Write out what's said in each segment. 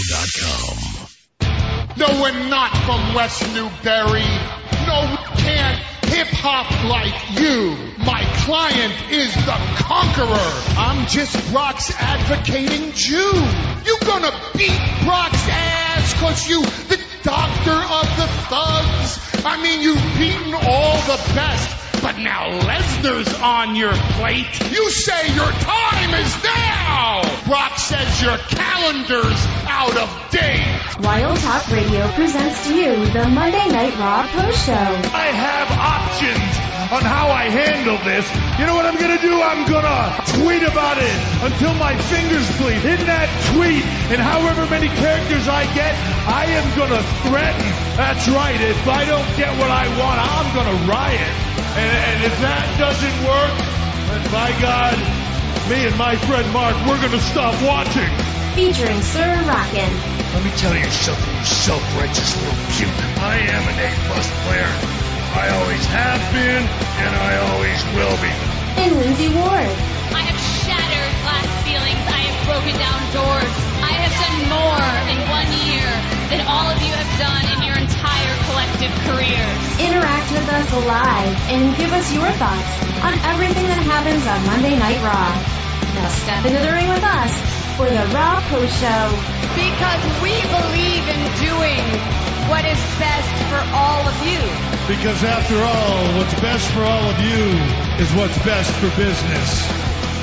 WrestleingAction.com. No, we're not from West Newbury. No, we can't hip-hop like you. My client is the conqueror. I'm just Brock's advocating Jew. You gonna beat Brock's ass cause you the doctor of the thugs? I mean, you've beaten all the best, but now Lesnar's on your plate. You say your time is now. Brock says your calendar's out of date. Wild Talk Radio presents to you the Monday Night Raw Post Show. I have options on how I handle this. You know what I'm gonna do? I'm gonna tweet about it until my fingers bleed. In that tweet, and however many characters I get, I am gonna threaten. That's right. If I don't get what I want, I'm gonna riot. And if that doesn't work, then by God, me and my friend Mark, we're gonna stop watching. Featuring Sir Rockin'. Let me tell you something, you self-righteous little puke. I am an A-plus player. I always have been, and I always will be. And Lindsay Ward. I have shattered glass ceilings. I have broken down doors. I have done more in 1 year than all of you have done in your entire collective careers. Interact with us live and give us your thoughts on everything that happens on Monday Night Raw. Now step into the ring with us for the Raw Post Show. Because we believe in doing what is best for all of you. Because after all, what's best for all of you is what's best for business.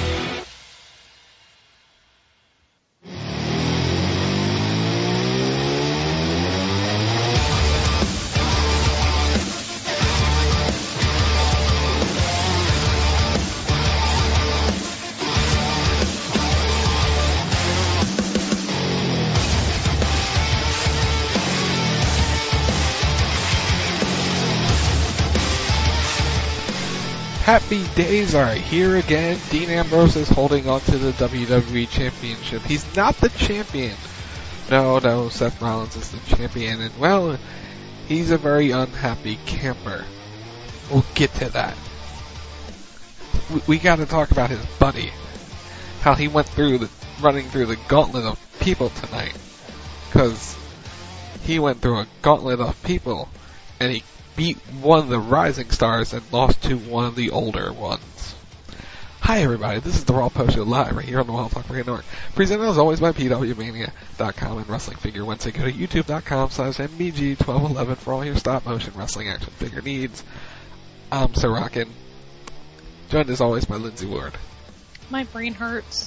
Happy days are here again. Dean Ambrose is holding on to the WWE Championship. He's not the champion. No, Seth Rollins is the champion. And, well, he's a very unhappy camper. We'll get to that. We got to talk about his buddy. How he went through running through the gauntlet of people tonight. Because he went through a gauntlet of people, and he beat one of the rising stars and lost to one of the older ones. Hi everybody, this is the Raw Post Show live right here on the Wild Talk Radio Network. Presented as always by PWMania.com and Wrestling Figure Wednesday. Go to YouTube.com/MBG1211 for all your stop motion wrestling action figure needs. I'm Sir Rockin', joined as always by Lindsay Ward. My brain hurts.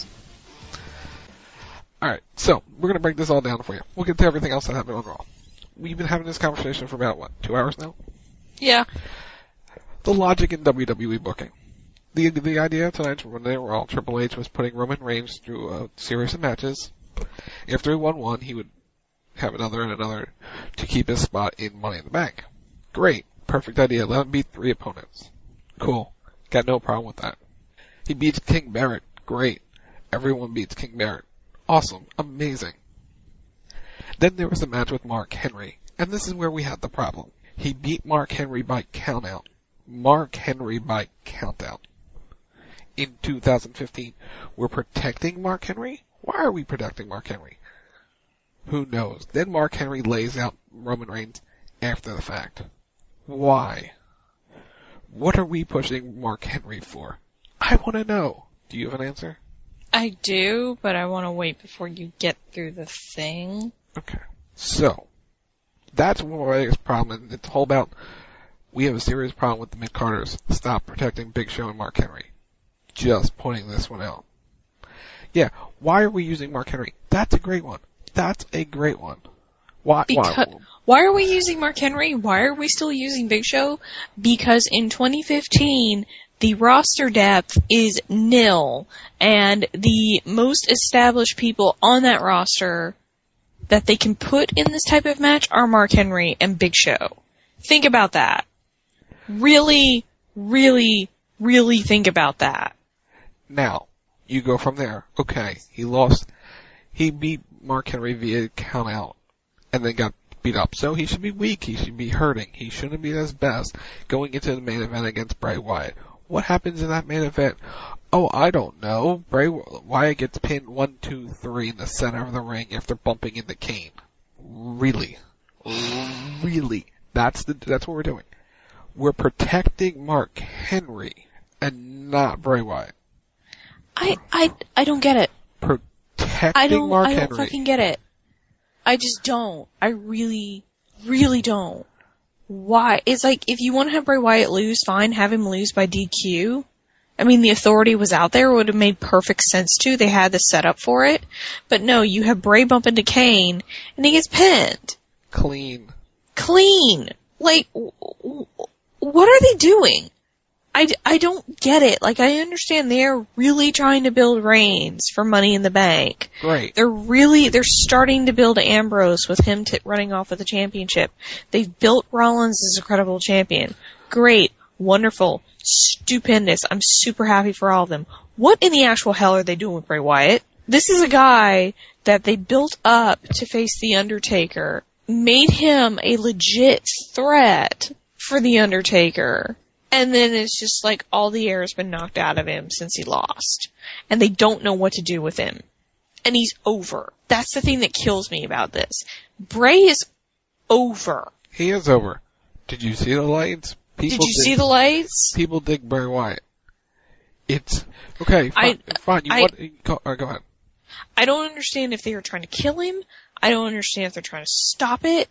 Alright, so we're going to break this all down for you. We'll get to everything else that happened on Raw. We've been having this conversation for about, 2 hours now? Yeah. The logic in WWE booking. The idea tonight when they were all Triple H was putting Roman Reigns through a series of matches. After he won one, he would have another and another to keep his spot in Money in the Bank. Great. Perfect idea. Let him beat 3 opponents. Cool. Got no problem with that. He beats King Barrett. Great. Everyone beats King Barrett. Awesome. Amazing. Then there was a match with Mark Henry, and this is where we had the problem. He beat Mark Henry by countout. Mark Henry by countout. In 2015, we're protecting Mark Henry? Why are we protecting Mark Henry? Who knows? Then Mark Henry lays out Roman Reigns after the fact. Why? What are we pushing Mark Henry for? I want to know. Do you have an answer? I do, but I want to wait before you get through the thing. Okay. So, that's one of my biggest problems. It's all about, we have a serious problem with the mid-Carters. Stop protecting Big Show and Mark Henry. Just pointing this one out. Yeah, why are we using Mark Henry? That's a great one. That's a great one. Why are we using Mark Henry? Why are we still using Big Show? Because in 2015, the roster depth is nil, and the most established people on that roster that they can put in this type of match are Mark Henry and Big Show. Think about that. Really, really, really think about that. Now, you go from there. Okay, he beat Mark Henry via count out, and then got beat up. So he should be weak, he should be hurting, he shouldn't be at his best going into the main event against Bray Wyatt. What happens in that main event? Oh, I don't know. Bray Wyatt gets pinned 1, 2, 3 in the center of the ring after bumping into Kane. Really? Really? That's what we're doing. We're protecting Mark Henry and not Bray Wyatt. I don't get it. Protecting Mark Henry. I don't fucking get it. I just don't. I really, really don't. Why? It's like, if you want to have Bray Wyatt lose, fine, have him lose by DQ. I mean, the authority was out there, it would have made perfect sense to. They had the setup for it. But no, you have Bray bump into Kane, and he gets pinned. Clean. Like, what are they doing? I don't get it. Like, I understand they're really trying to build Reigns for Money in the Bank. Right. They're starting to build Ambrose with him running off with the championship. They've built Rollins as a credible champion. Great. Wonderful. Stupendous. I'm super happy for all of them. What in the actual hell are they doing with Bray Wyatt? This is a guy that they built up to face The Undertaker, made him a legit threat for The Undertaker, and then it's just like all the air has been knocked out of him since he lost. And they don't know what to do with him. And he's over. That's the thing that kills me about this. Bray is over. He is over. Did you see the lights? Did you see the lights? People dig Bray Wyatt. It's okay. Fine. Go ahead. I don't understand if they are trying to kill him. I don't understand if they're trying to stop it.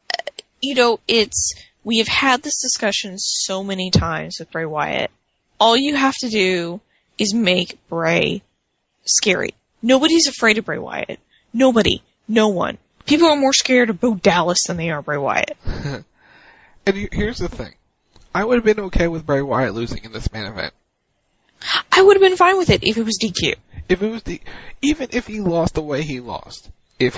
We have had this discussion so many times with Bray Wyatt. All you have to do is make Bray scary. Nobody's afraid of Bray Wyatt. Nobody. No one. People are more scared of Bo Dallas than they are Bray Wyatt. And here's the thing. I would have been okay with Bray Wyatt losing in this main event. I would have been fine with it if it was DQ. Even if he lost the way he lost, if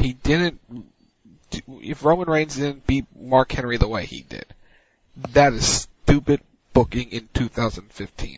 Roman Reigns didn't beat Mark Henry the way he did, that is stupid booking in 2015.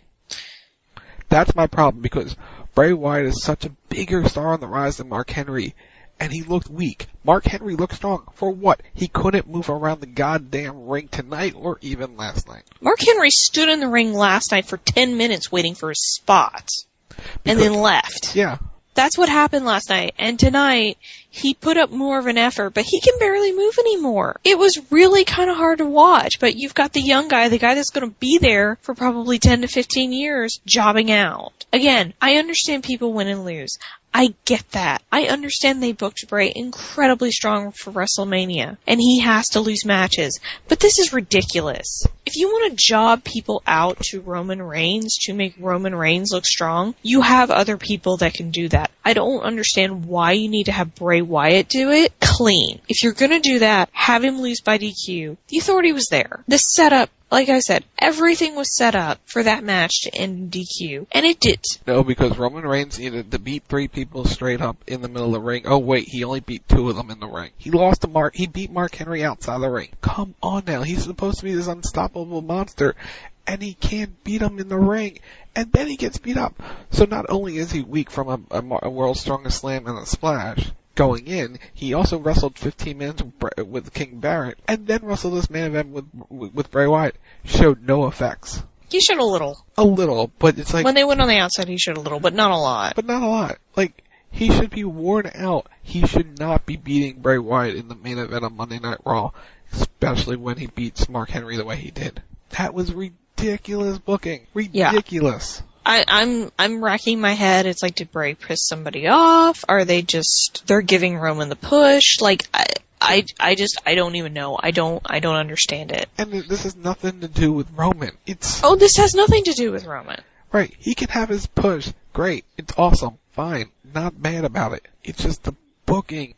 That's my problem, because Bray Wyatt is such a bigger star on the rise than Mark Henry, and he looked weak. Mark Henry looked strong. For what? He couldn't move around the goddamn ring tonight or even last night. Mark Henry stood in the ring last night for 10 minutes waiting for his spot. And then left. Yeah. That's what happened last night. And tonight, he put up more of an effort, but he can barely move anymore. It was really kind of hard to watch, but you've got the young guy, the guy that's going to be there for probably 10 to 15 years, jobbing out. Again, I understand people win and lose. I get that. I understand they booked Bray incredibly strong for WrestleMania, and he has to lose matches. But this is ridiculous. If you want to job people out to Roman Reigns to make Roman Reigns look strong, you have other people that can do that. I don't understand why you need to have Bray Wyatt do it clean. If you're going to do that, have him lose by DQ. The authority was there. The setup, like I said, everything was set up for that match to end in DQ, and it did. No, because Roman Reigns needed to beat 3 people straight up in the middle of the ring. Oh wait, he only beat 2 of them in the ring. He beat Mark Henry outside the ring. Come on now, he's supposed to be this unstoppable monster, and he can't beat him in the ring, and then he gets beat up. So not only is he weak from a World's Strongest Slam and a splash going in, he also wrestled 15 minutes with King Barrett, and then wrestled this main event with Bray Wyatt. Showed no effects. He showed a little. A little, but it's like... When they went on the outside, he showed a little, but not a lot. But not a lot. Like, he should be worn out. He should not be beating Bray Wyatt in the main event on Monday Night Raw, especially when he beats Mark Henry the way he did. That was ridiculous booking. Ridiculous. Yeah. I'm racking my head. It's like, did Bray piss somebody off? Are they they're giving Roman the push? Like, I don't even know. I don't understand it. And this has nothing to do with Roman. This has nothing to do with Roman. Right. He can have his push. Great. It's awesome. Fine. Not mad about it. It's just the booking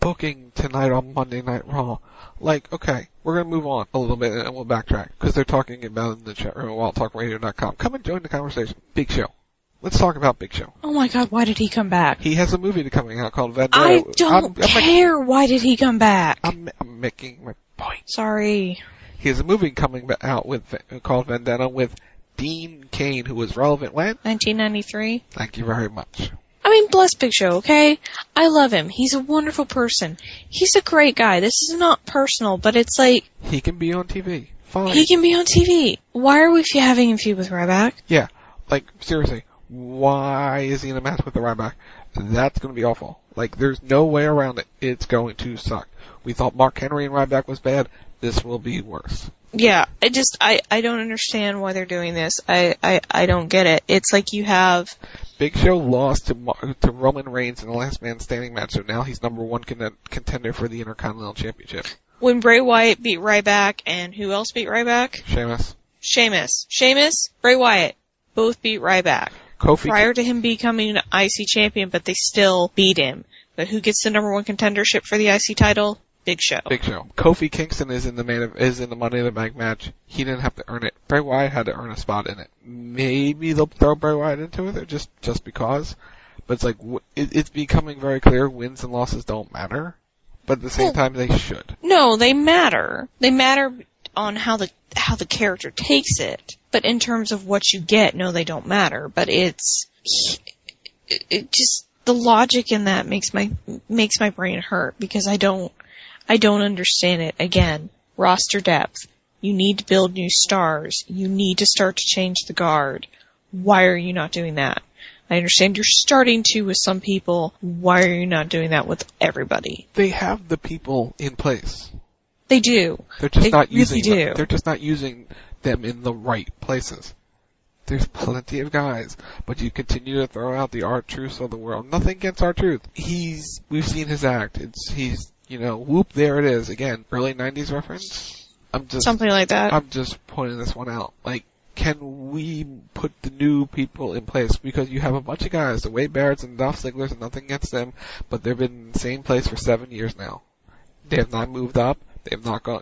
tonight on Monday Night Raw. Like, okay, we're gonna move on a little bit and we'll backtrack, because they're talking about it in the chat room at WildTalkRadio.com. Come and join the conversation. Big Show. Let's talk about Big Show. Oh my god, why did he come back? He has a movie coming out called Vendetta. I don't care. Why did he come back? I'm making my point. Sorry. He has a movie coming out called Vendetta with Dean Cain, who was relevant when? 1993. Thank you very much. I mean, bless Big Show, okay? I love him. He's a wonderful person. He's a great guy. This is not personal, but it's like... He can be on TV. Fine. He can be on TV. Why are we having him feud with Ryback? Yeah. Like, seriously. Why is he in a match with the Ryback? That's going to be awful. Like, there's no way around it. It's going to suck. We thought Mark Henry and Ryback was bad. This will be worse. Yeah, I don't understand why they're doing this. I don't get it. It's like you have... Big Show lost to Roman Reigns in the Last Man Standing match, so now he's number one contender for the Intercontinental Championship. When Bray Wyatt beat Ryback, and who else beat Ryback? Sheamus, Bray Wyatt, both beat Ryback. Kofi prior to him becoming IC champion, but they still beat him. But who gets the number one contendership for the IC title? Big Show. Kofi Kingston is in the Money in the Bank match. He didn't have to earn it. Bray Wyatt had to earn a spot in it. Maybe they'll throw Bray Wyatt into it, just because. But it's like, it's becoming very clear wins and losses don't matter. But at the same time, they should. No, they matter. They matter on how the character takes it. But in terms of what you get, no, they don't matter. But it just, the logic in that makes my brain hurt because I don't understand it. Again, roster depth. You need to build new stars. You need to start to change the guard. Why are you not doing that? I understand you're starting to with some people. Why are you not doing that with everybody? They have the people in place. They do. They're just not really using do. them. They're just not using them in the right places. There's plenty of guys, but you continue to throw out the R-Truth of the world. Nothing against R-Truth. We've seen his act. Whoop, there it is. Again, early 90s reference? Something like that. I'm just pointing this one out. Like, can we put the new people in place? Because you have a bunch of guys, the Wade Barretts and Dolph Ziggler's, and nothing against them, but they've been in the same place for 7 years now. They have not moved up. They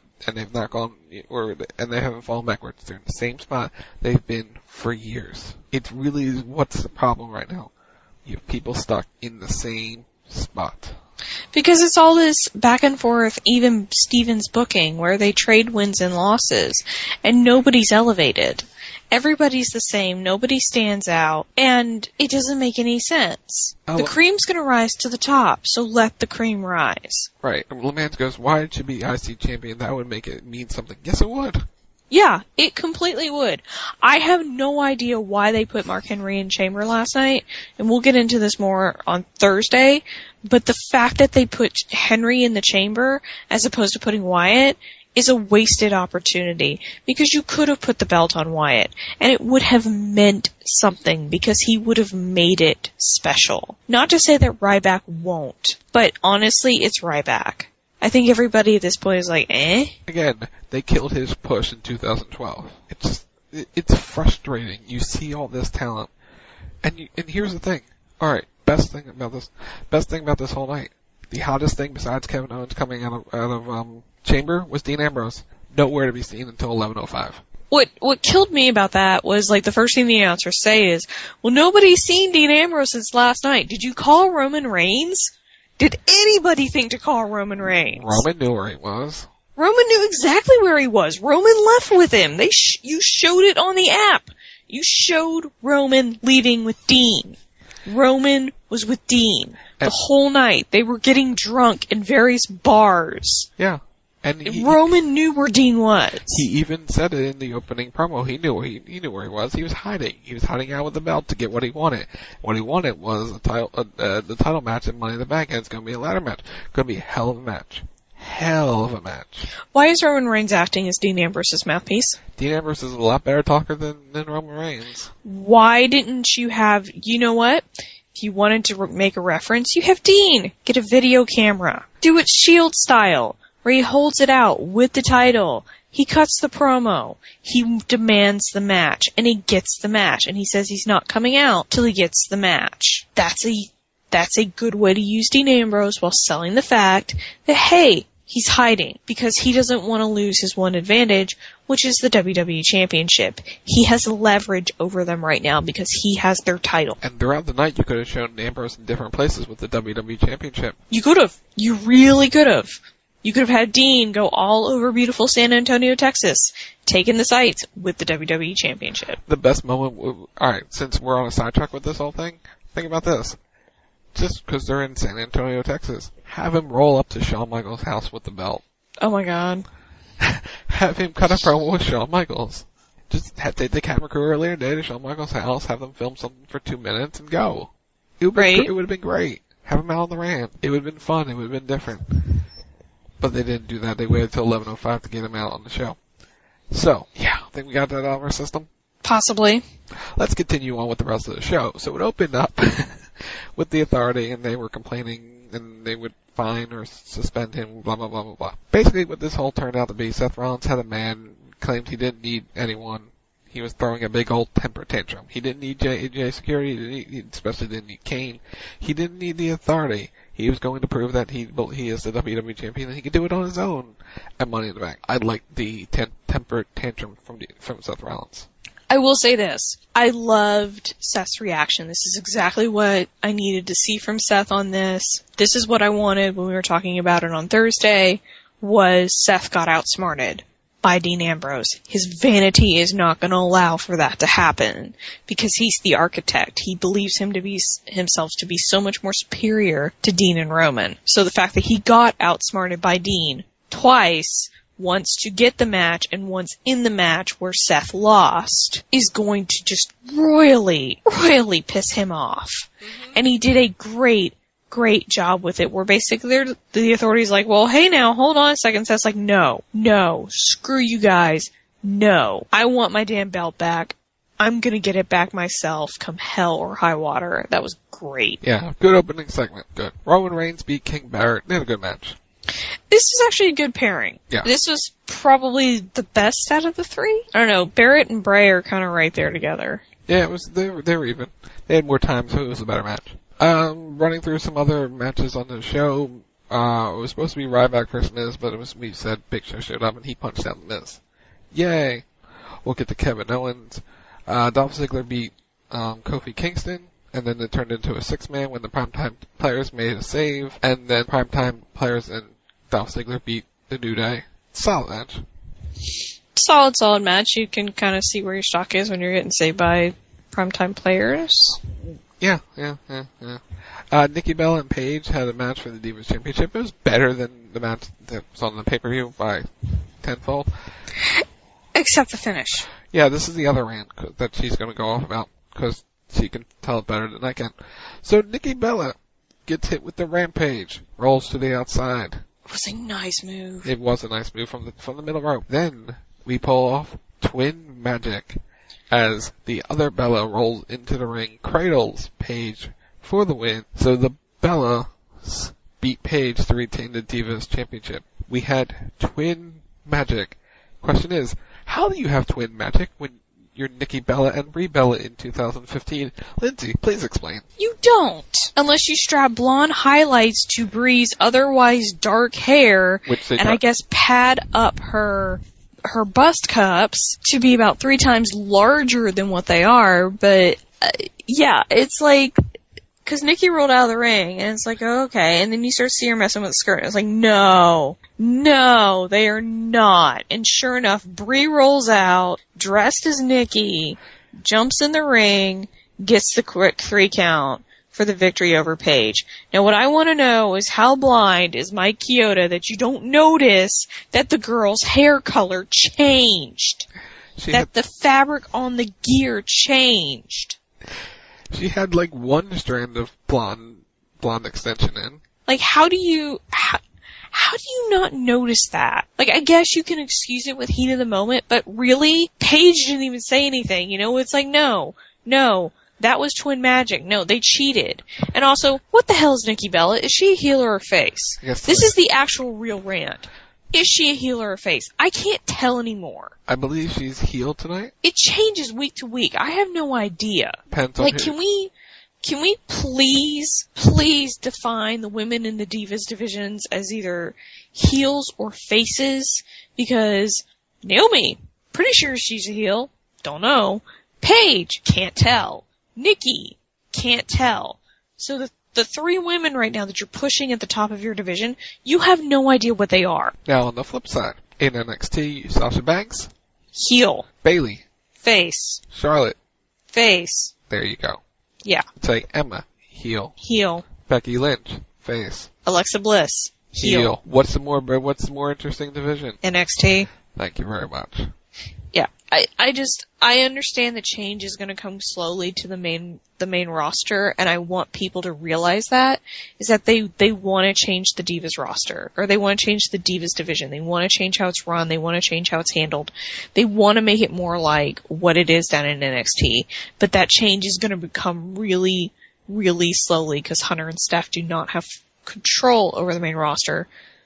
haven't fallen backwards. They're in the same spot they've been for years. It's really what's the problem right now. You have people stuck in the same spot. Because it's all this back and forth, even Steven's booking, where they trade wins and losses, and nobody's elevated. Everybody's the same, nobody stands out, and it doesn't make any sense. The cream's gonna rise to the top, so let the cream rise. Right. And LeMans goes, why it should be IC champion? That would make it mean something. Yes, it would. Yeah, it completely would. I have no idea why they put Mark Henry in Chamber last night, and we'll get into this more on Thursday, but the fact that they put Henry in the Chamber as opposed to putting Wyatt is a wasted opportunity, because you could have put the belt on Wyatt, and it would have meant something, because he would have made it special. Not to say that Ryback won't, but honestly, it's Ryback. I think everybody at this point is like, eh? Again, they killed his push in 2012. It's frustrating. You see all this talent, and here's the thing. Alright, best thing about this whole night. The hottest thing besides Kevin Owens coming out of Chamber was Dean Ambrose. Nowhere to be seen until 11:05. What killed me about that was, like, the first thing the announcers say is, well, nobody's seen Dean Ambrose since last night. Did you call Roman Reigns? Did anybody think to call Roman Reigns? Roman knew where he was. Roman knew exactly where he was. Roman left with him. You showed it on the app. You showed Roman leaving with Dean. Roman was with Dean the whole night. They were getting drunk in various bars. Yeah. And Roman knew where Dean was. He even said it in the opening promo. He knew where he was. He was hiding. He was hiding out with the belt to get what he wanted. What he wanted was the title match in Money in the Bank, and it's going to be a ladder match. It's going to be a hell of a match. Hell of a match. Why is Roman Reigns acting as Dean Ambrose's mouthpiece? Dean Ambrose is a lot better talker than Roman Reigns. Why didn't you have, you know what? If you wanted to make a reference, you have Dean. Get a video camera. Do it Shield style, where he holds it out with the title. He cuts the promo. He demands the match, and he gets the match, and he says he's not coming out till he gets the match. That's a good way to use Dean Ambrose while selling the fact that, hey, he's hiding because he doesn't want to lose his one advantage, which is the WWE Championship. He has leverage over them right now because he has their title. And throughout the night, you could have shown Ambrose in different places with the WWE Championship. You could have. You really could have. You could have had Dean go all over beautiful San Antonio, Texas, taking the sights with the WWE Championship. The best moment, alright, since we're on a sidetrack with this whole thing, think about this. Just because they're in San Antonio, Texas, have him roll up to Shawn Michaels' house with the belt. Oh my god. Have him cut a promo with Shawn Michaels. Just take the camera crew earlier today to Shawn Michaels' house, have them film something for 2 minutes and go. It would have been great. Have them out on the ramp. It would have been fun. It would have been different. But they didn't do that. They waited till 11:05 to get him out on the show. So, yeah, I think we got that out of our system. Possibly. Let's continue on with the rest of the show. So it opened up with the Authority, and they were complaining, and they would fine or suspend him, blah, blah, blah, blah, blah. Basically, what this whole turned out to be, Seth Rollins had a man, claimed he didn't need anyone. He was throwing a big old temper tantrum. He didn't need J Security, he especially didn't need Kane. He didn't need the Authority. He was going to prove that he is the WWE champion and he could do it on his own at Money in the Bank. I like the temper tantrum from Seth Rollins. I will say this. I loved Seth's reaction. This is exactly what I needed to see from Seth on this. This is what I wanted when we were talking about it on Thursday, was Seth got outsmarted by Dean Ambrose. His vanity is not going to allow for that to happen because he's the architect. He believes himself to be so much more superior to Dean and Roman. So the fact that he got outsmarted by Dean twice, once to get the match and once in the match where Seth lost, is going to just royally piss him off. Mm-hmm. And he did a great job with it, where basically the Authority's like, well, hey now, hold on a second. Seth's like, no, screw you guys, no. I want my damn belt back. I'm gonna get it back myself, come hell or high water. That was great. Yeah, good opening segment, good. Roman Reigns beat King Barrett, they had a good match. This is actually a good pairing. Yeah. This was probably the best out of the three. I don't know, Barrett and Bray are kind of right there together. Yeah, they were even. They had more time, so it was a better match. Running through some other matches on the show, it was supposed to be Ryback versus Miz, but we said Big Show showed up and he punched out the Miz. Yay! We'll get to Kevin Owens. Dolph Ziggler beat, Kofi Kingston, and then it turned into a 6-man when the Primetime Players made a save, and then Primetime Players and Dolph Ziggler beat the New Day. Solid match. Solid match. You can kind of see where your stock is when you're getting saved by Primetime Players. Yeah. Nikki Bella and Paige had a match for the Divas Championship. It was better than the match that was on the pay-per-view by tenfold. Except the finish. Yeah, this is the other rant that she's going to go off about, because she can tell it better than I can. So Nikki Bella gets hit with the Rampage, rolls to the outside. It was a nice move. It was a nice move from the middle rope. Then we pull off Twin Magic as the other Bella rolls into the ring, cradles Paige for the win. So the Bellas beat Paige to retain the Divas Championship. We had Twin Magic. Question is, how do you have Twin Magic when you're Nikki Bella and Brie Bella in 2015? Lindsay, please explain. You don't, unless you strap blonde highlights to Brie's otherwise dark hair, and I guess pad up her bust cups to be about 3 times larger than what they are. But yeah, it's like, because Nikki rolled out of the ring, and it's like, oh, okay, and then you start seeing her messing with the skirt, and it's like, no, they are not. And sure enough, Brie rolls out, dressed as Nikki, jumps in the ring, gets the quick 3 count for the victory over Paige. Now what I want to know is, how blind is Mike Chioda that you don't notice that the girl's hair color changed? The fabric on the gear changed. She had like one strand of blonde extension in. Like, how do you not notice that? Like, I guess you can excuse it with heat of the moment, but really, Paige didn't even say anything, you know? It's like, no, that was Twin Magic. No, they cheated. And also, what the hell is Nikki Bella? Is she a heel or a face? This is the actual real rant. Is she a heel or a face? I can't tell anymore. I believe she's heel tonight. It changes week to week. I have no idea. Like, can we please define the women in the Divas divisions as either heels or faces? Because Naomi, pretty sure she's a heel. Don't know. Paige, can't tell. Nikki, can't tell. So the 3 women right now that you're pushing at the top of your division, you have no idea what they are. Now on the flip side, in NXT, Sasha Banks, heel. Bayley, face. Charlotte, face. There you go. Yeah. Say Emma, heel. Becky Lynch, face. Alexa Bliss, heel. What's the more interesting division? NXT. Thank you very much. Yeah. I understand the change is going to come slowly to the main roster, and I want people to realize that, is that they want to change the Divas roster, or they want to change the Divas division. They want to change how it's run. They want to change how it's handled. They want to make it more like what it is down in NXT. But that change is going to become really, really slowly, because Hunter and Steph do not have control over the main roster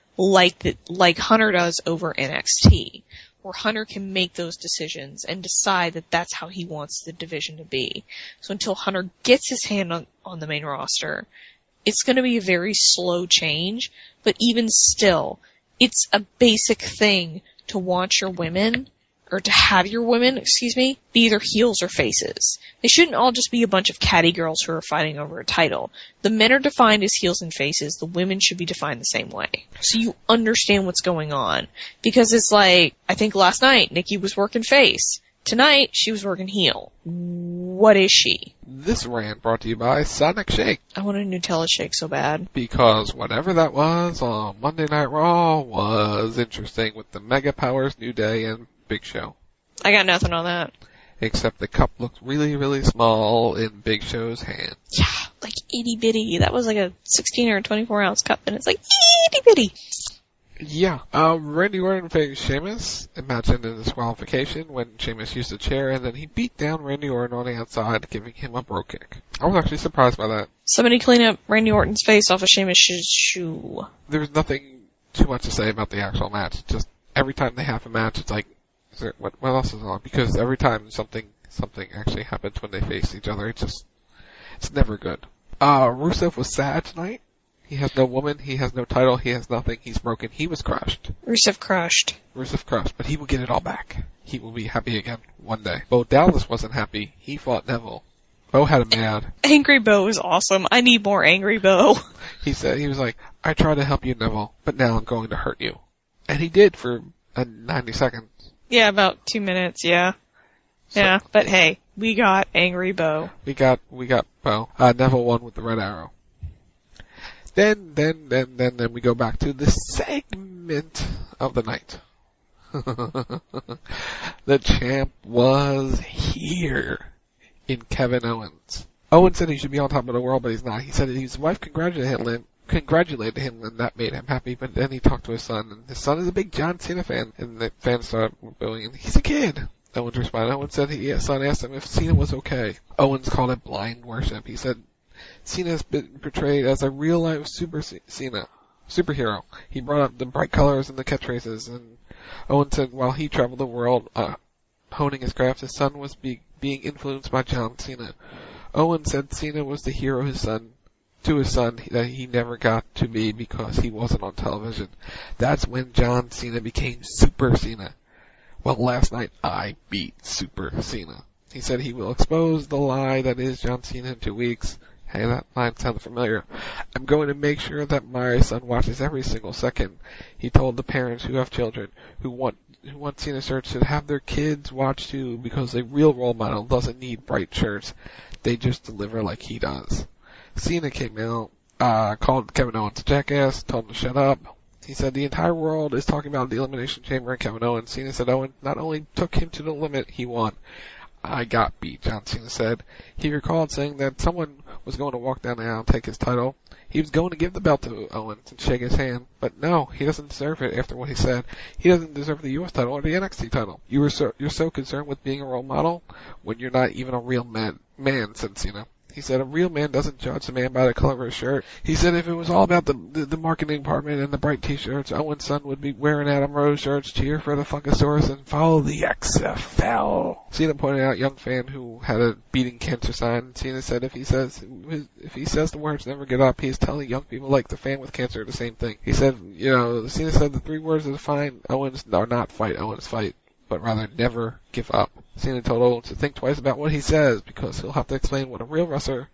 like Hunter does over NXT, where Hunter can make those decisions and decide that that's how he wants the division to be. So until Hunter gets his hand on the main roster, it's going to be a very slow change, but even still, it's a basic thing to want your women, or to have your women, be either heels or faces. They shouldn't all just be a bunch of catty girls who are fighting over a title. The men are defined as heels and faces. The women should be defined the same way. So you understand what's going on. Because it's like, I think last night, Nikki was working face. Tonight, she was working heel. What is she? This rant brought to you by Sonic Shake. I want a Nutella shake so bad. Because whatever that was on Monday Night Raw was interesting with the Mega Powers, New Day, and Big Show. I got nothing on that. Except the cup looked really, really small in Big Show's hand. Yeah, like itty bitty. That was like a 16 or 24 ounce cup, and it's like itty bitty. Yeah. Randy Orton faced Sheamus. Imagine a disqualification when Sheamus used a chair, and then he beat down Randy Orton on the outside, giving him a bro kick. I was actually surprised by that. Somebody clean up Randy Orton's face off of Sheamus' shoe. There's nothing too much to say about the actual match. Just every time they have a match, it's like, what else is on? Because every time something actually happens when they face each other, it's never good. Rusev was sad tonight. He has no woman, he has no title, he has nothing, he's broken, he was crushed. Rusev crushed, but he will get it all back. He will be happy again one day. Bo Dallas wasn't happy. He fought Neville. Bo had him mad. Angry Bo is awesome. I need more Angry Bo. He was like, I tried to help you, Neville, but now I'm going to hurt you. And he did for 90 seconds. Yeah, about 2 minutes, yeah. So, yeah, but hey, we got Angry Bo. We got Bo. Neville won with the red arrow. Then we go back to the segment of the night. The champ was here in Kevin Owens. Owens said he should be on top of the world, but he's not. He said his wife congratulated him, and that made him happy, but then he talked to his son, and his son is a big John Cena fan, and the fans started booing, and he's a kid. Owens responded. Owens said his son asked him if Cena was okay. Owens called it blind worship. He said Cena has been portrayed as a real-life superhero. He brought up the bright colors and the catchphrases, and Owens said while he traveled the world honing his craft, his son was being influenced by John Cena. Owens said Cena was the hero to his son that he never got to be because he wasn't on television. That's when John Cena became Super Cena. Well, last night I beat Super Cena. He said he will expose the lie that is John Cena in 2 weeks. Hey, that line sounds familiar. I'm going to make sure that my son watches every single second. He told the parents who have children who want Cena shirts should have their kids watch too, because a real role model doesn't need bright shirts. They just deliver like he does. Cena came out, called Kevin Owens a jackass, told him to shut up. He said the entire world is talking about the Elimination Chamber and Kevin Owens. Cena said Owens not only took him to the limit, he won. I got beat, John Cena said. He recalled saying that someone was going to walk down the aisle and take his title. He was going to give the belt to Owens and shake his hand, but no, he doesn't deserve it after what he said. He doesn't deserve the U.S. title or the NXT title. You're so concerned with being a role model when you're not even a real man, said Cena. He said a real man doesn't judge a man by the color of his shirt. He said if it was all about the marketing department and the bright t-shirts, Owens' son would be wearing Adam Rose shirts, cheer for the Funkasaurus, and follow the XFL. Cena pointed out a young fan who had a beating cancer sign. Cena said if he says the words never get up, he's telling young people like the fan with cancer the same thing. He said, Cena said the 3 words that define Owens are not fight Owens, fight, but rather never give up. Cena told Owens to think twice about what he says, because he'll have to explain how a real wrestler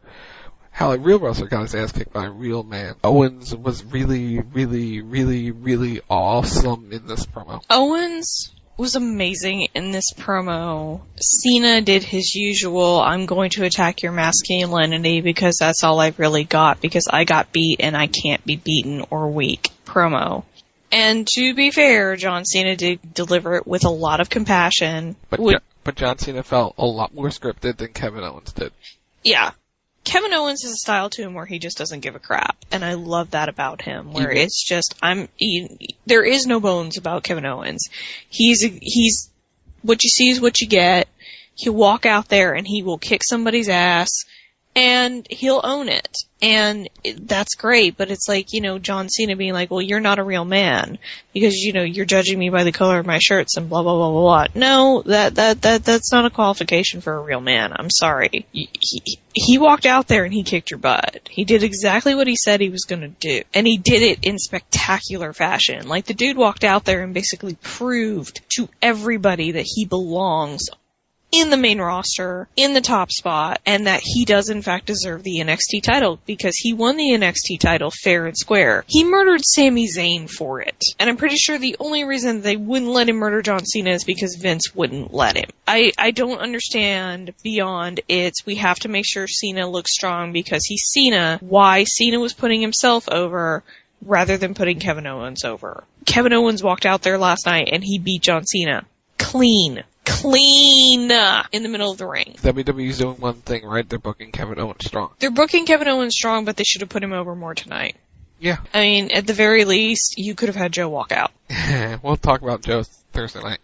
got his ass kicked by a real man. Owens was really, really, really, really awesome in this promo. Owens was amazing in this promo. Cena did his usual, I'm going to attack your masculinity because that's all I've really got, because I got beat and I can't be beaten or weak promo. And to be fair, John Cena did deliver it with a lot of compassion. But John Cena felt a lot more scripted than Kevin Owens did. Yeah. Kevin Owens has a style to him where he just doesn't give a crap. And I love that about him, where it's just, there is no bones about Kevin Owens. He's, what you see is what you get. He'll walk out there and he will kick somebody's ass. And he'll own it. And that's great, but it's like, John Cena being like, well, you're not a real man. Because, you're judging me by the color of my shirts and blah, blah, blah, blah, blah. No, that's not a qualification for a real man. I'm sorry. He walked out there and he kicked your butt. He did exactly what he said he was gonna do. And he did it in spectacular fashion. Like, the dude walked out there and basically proved to everybody that he belongs in the main roster, in the top spot, and that he does in fact deserve the NXT title, because he won the NXT title fair and square. He murdered Sami Zayn for it. And I'm pretty sure the only reason they wouldn't let him murder John Cena is because Vince wouldn't let him. I don't understand beyond we have to make sure Cena looks strong because he's Cena, why Cena was putting himself over rather than putting Kevin Owens over. Kevin Owens walked out there last night and he beat John Cena. Clean in the middle of the ring. WWE's doing one thing right, they're booking Kevin Owens strong. They're booking Kevin Owens strong, but they should have put him over more tonight. Yeah. I mean, at the very least, you could have had Joe walk out. We'll talk about Joe Thursday night.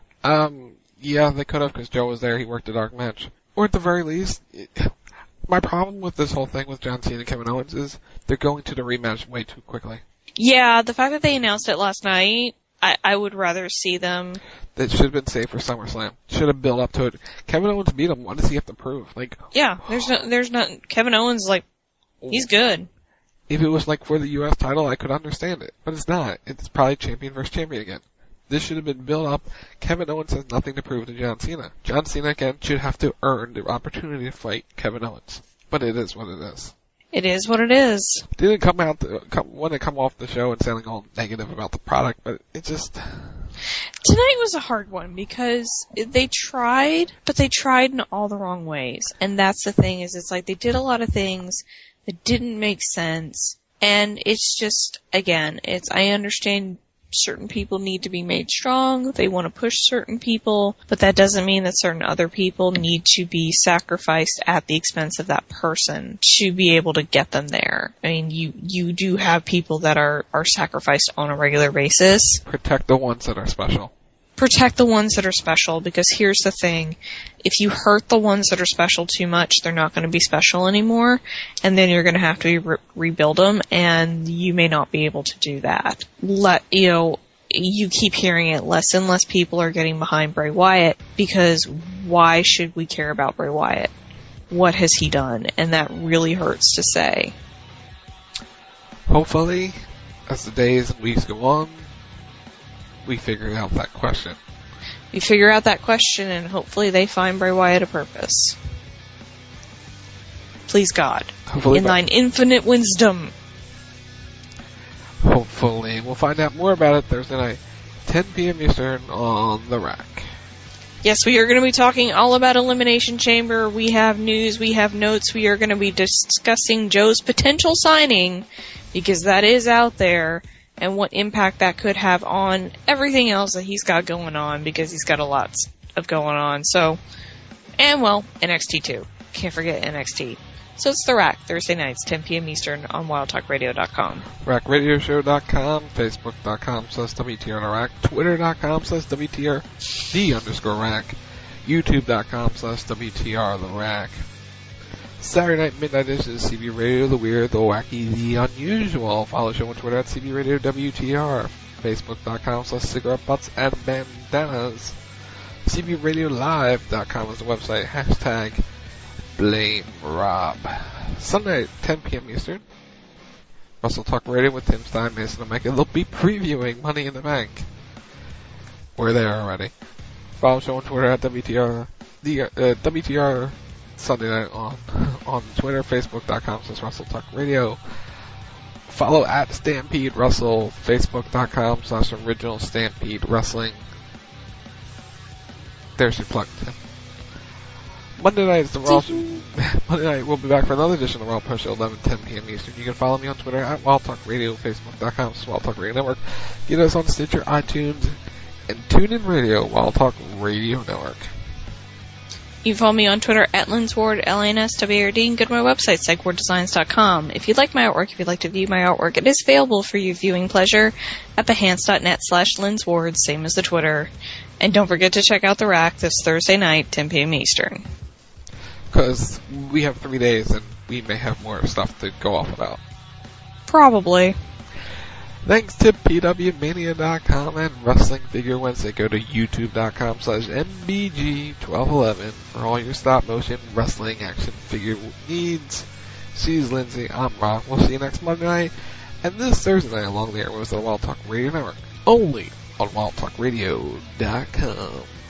Yeah, they could have, because Joe was there, he worked a dark match. Or at the very least, my problem with this whole thing with John Cena and Kevin Owens is they're going to the rematch way too quickly. Yeah, the fact that they announced it last night, I would rather see them. That should have been saved for SummerSlam. Should have built up to it. Kevin Owens beat him. What does he have to prove? Yeah, there's no, Kevin Owens, he's good. If it was for the U.S. title, I could understand it. But it's not. It's probably champion versus champion again. This should have been built up. Kevin Owens has nothing to prove to John Cena. John Cena, again, should have to earn the opportunity to fight Kevin Owens. But it is what it is. It is what it is. Didn't want to come off the show and sounding all negative about the product, but it just... Tonight was a hard one because they tried, but they tried in all the wrong ways. And that's the thing it's like they did a lot of things that didn't make sense. And it's just, again, I understand certain people need to be made strong. They want to push certain people, but that doesn't mean that certain other people need to be sacrificed at the expense of that person to be able to get them there. I mean, you do have people that are sacrificed on a regular basis. Protect the ones that are special. Protect the ones that are special, because here's the thing. If you hurt the ones that are special too much, they're not going to be special anymore, and then you're going to have to rebuild them, and you may not be able to do that. You keep hearing it, less and less people are getting behind Bray Wyatt, because why should we care about Bray Wyatt? What has he done? And that really hurts to say. Hopefully, as the days and weeks go on, we figure out that question. We figure out that question, and hopefully they find Bray Wyatt a purpose. Please God. Hopefully in thine infinite wisdom. Hopefully. We'll find out more about it Thursday night, 10 p.m. Eastern on The Rack. Yes, we are going to be talking all about Elimination Chamber. We have news, we have notes. We are going to be discussing Joe's potential signing, because that is out there, and what impact that could have on everything else that he's got going on, because he's got a lot of going on. So, and NXT too. Can't forget NXT. So it's The Rack, Thursday nights, 10 p.m. Eastern on WildTalkRadio.com. RackRadioshow.com, Facebook.com/WTRTheRack, Twitter.com/WTRD_Rack, YouTube.com/WTRTheRack. Saturday night midnight edition is CB Radio, the weird, the wacky, the unusual. Follow the show on Twitter at CB Radio WTR. Facebook.com/cigarette butts and bandanas. CBRadioLive.com is the website. Hashtag Blame Rob. Sunday, 10 p.m. Eastern. Russell Talk Radio with Tim Stein, Mason and Micah. They'll be previewing Money in the Bank. We're there already. Follow the show on Twitter at WTR. WTR Sunday night on Twitter, Facebook.com/Russell Talk Radio. Follow at Stampede Russell, Facebook.com/Original Stampede Wrestling. There's your plug, Tim. Monday night is the Raw. Monday night we'll be back for another edition of the Raw Post Show, 11:10 p.m. Eastern. You can follow me on Twitter at Wild Talk Radio, Facebook.com/Wild Talk Radio Network. Get us on Stitcher, iTunes, and TuneIn Radio, Wild Talk Radio Network. You can follow me on Twitter at Linsward, LANSWRD, and go to my website, psychwarddesigns.com. If you'd like my artwork, if you'd like to view my artwork, it is available for your viewing pleasure at behance.net/Linsward, same as the Twitter. And don't forget to check out The Rack this Thursday night, 10 p.m. Eastern. Because we have 3 days, and we may have more stuff to go off about. Probably. Thanks to PWMania.com and Wrestling Figure Wednesday. Go to youtube.com/MBG1211 for all your stop-motion wrestling action figure needs. She's Lindsay, I'm Rob. We'll see you next Monday night, and this Thursday night along the airwaves of the Wild Talk Radio Network, only on WildTalkRadio.com.